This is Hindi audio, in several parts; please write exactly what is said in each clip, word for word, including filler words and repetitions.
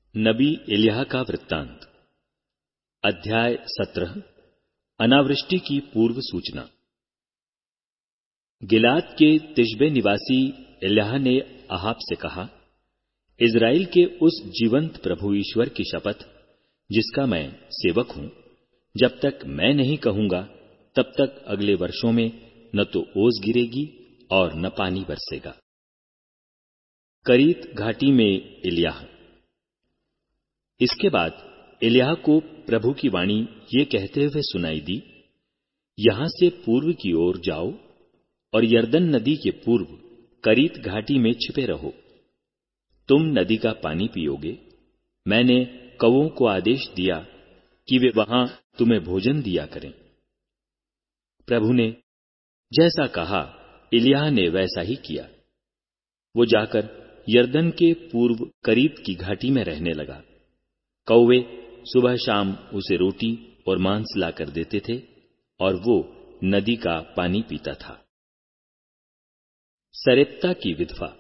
नबी एलिय्याह का वृत्तांत। अध्याय सत्रह। अनावृष्टि की पूर्व सूचना। गिलाद के तिशबे निवासी एलिय्याह ने अहाब से कहा, इज़राइल के उस जीवंत प्रभु ईश्वर की शपथ जिसका मैं सेवक हूं, जब तक मैं नहीं कहूंगा तब तक अगले वर्षों में न तो ओस गिरेगी और न पानी बरसेगा। करीत घाटी में एलिय्याह। इसके बाद एलिय्याह को प्रभु की वाणी ये कहते हुए सुनाई दी, यहां से पूर्व की ओर जाओ और यरदन नदी के पूर्व करीत घाटी में छिपे रहो। तुम नदी का पानी पियोगे। मैंने कौओं को आदेश दिया कि वे वहां तुम्हें भोजन दिया करें। प्रभु ने जैसा कहा, एलिय्याह ने वैसा ही किया। वो जाकर यरदन के पूर्व करीत की घाटी में रहने लगा। कौवे सुबह शाम उसे रोटी और मांस लाकर देते थे और वो नदी का पानी पीता था। सरेप्ता की विधवा।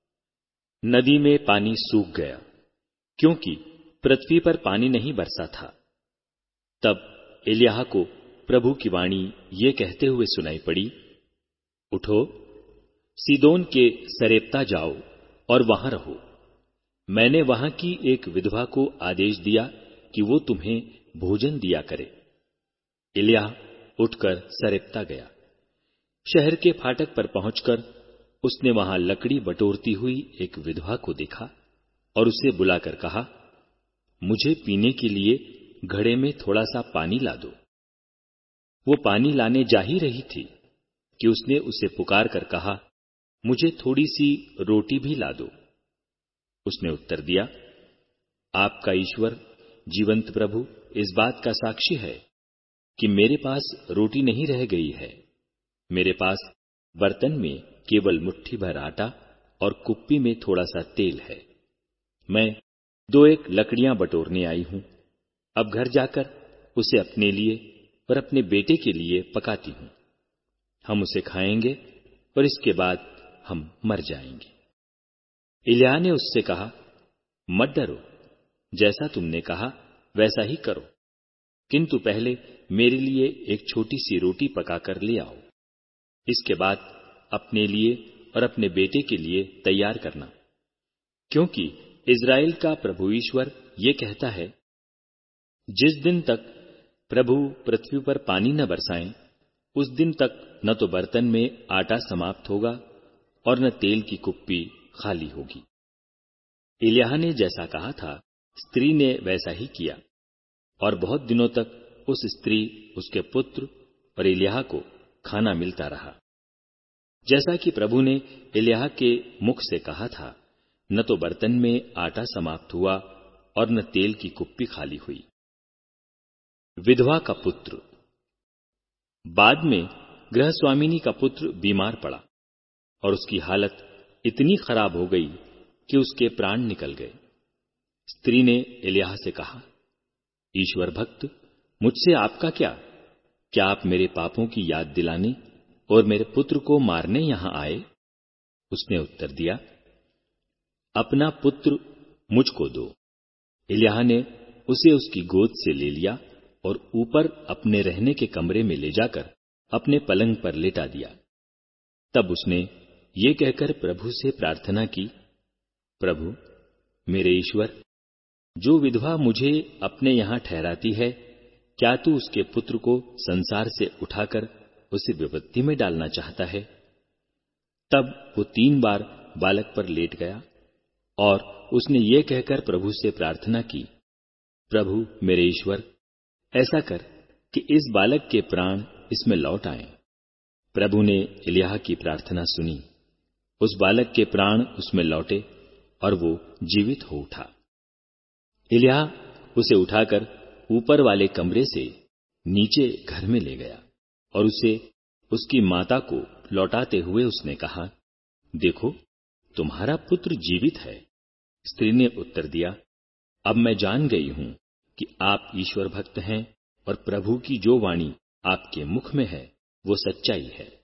नदी में पानी सूख गया क्योंकि पृथ्वी पर पानी नहीं बरसा था। तब एलिय्याह को प्रभु की वाणी ये कहते हुए सुनाई पड़ी, उठो, सीदोन के सरेप्ता जाओ और वहां रहो। मैंने वहां की एक विधवा को आदेश दिया कि वो तुम्हें भोजन दिया करे। एलिय्याह उठकर सरेप्ता गया। शहर के फाटक पर पहुंचकर उसने वहां लकड़ी बटोरती हुई एक विधवा को देखा और उसे बुलाकर कहा, मुझे पीने के लिए घड़े में थोड़ा सा पानी ला दो। वो पानी लाने जा ही रही थी कि उसने उसे पुकार कर कहा, मुझे थोड़ी सी रोटी भी ला दो। उसने उत्तर दिया, आपका ईश्वर जीवंत प्रभु इस बात का साक्षी है कि मेरे पास रोटी नहीं रह गई है। मेरे पास बर्तन में केवल मुट्ठी भर आटा और कुप्पी में थोड़ा सा तेल है। मैं दो एक लकड़ियां बटोरने आई हूं। अब घर जाकर उसे अपने लिए और अपने बेटे के लिए पकाती हूं। हम उसे खाएंगे और इसके बाद हम मर जाएंगे। एलिय्याह ने उससे कहा, मत डरो, जैसा तुमने कहा वैसा ही करो, किंतु पहले मेरे लिए एक छोटी सी रोटी पकाकर ले आओ। इसके बाद अपने लिए और अपने बेटे के लिए तैयार करना, क्योंकि इज़राइल का प्रभु ईश्वर ये कहता है, जिस दिन तक प्रभु पृथ्वी पर पानी न बरसाएं, उस दिन तक न तो बर्तन में आटा समाप्त होगा और न तेल की कुप्पी खाली होगी। एलिय्याह ने जैसा कहा था, स्त्री ने वैसा ही किया और बहुत दिनों तक उस स्त्री, उसके पुत्र और एलिय्याह को खाना मिलता रहा। जैसा कि प्रभु ने एलिय्याह के मुख से कहा था, न तो बर्तन में आटा समाप्त हुआ और न तेल की कुप्पी खाली हुई। विधवा का पुत्र। बाद में गृहस्वामिनी का पुत्र बीमार पड़ा और उसकी हालत इतनी खराब हो गई कि उसके प्राण निकल गए। स्त्री ने एलिय्याह से कहा, ईश्वर भक्त, मुझसे आपका क्या? क्या आप मेरे पापों की याद दिलाने और मेरे पुत्र को मारने यहां आए? उसने उत्तर दिया, अपना पुत्र मुझको दो। एलिय्याह ने उसे उसकी गोद से ले लिया और ऊपर अपने रहने के कमरे में ले जाकर अपने पलंग पर लेटा दिया। तब उसने ये कहकर प्रभु से प्रार्थना की, प्रभु मेरे ईश्वर, जो विधवा मुझे अपने यहां ठहराती है, क्या तू उसके पुत्र को संसार से उठाकर उसे विपत्ति में डालना चाहता है? तब वो तीन बार बालक पर लेट गया और उसने ये कहकर प्रभु से प्रार्थना की, प्रभु मेरे ईश्वर, ऐसा कर कि इस बालक के प्राण इसमें लौट आएं। प्रभु ने एलिय्याह की प्रार्थना सुनी। उस बालक के प्राण उसमें लौटे और वो जीवित हो उठा। एलिय्याह उसे उठाकर ऊपर वाले कमरे से नीचे घर में ले गया और उसे उसकी माता को लौटाते हुए उसने कहा, देखो, तुम्हारा पुत्र जीवित है। स्त्री ने उत्तर दिया, अब मैं जान गई हूं कि आप ईश्वर भक्त हैं और प्रभु की जो वाणी आपके मुख में है वो सच्चाई है।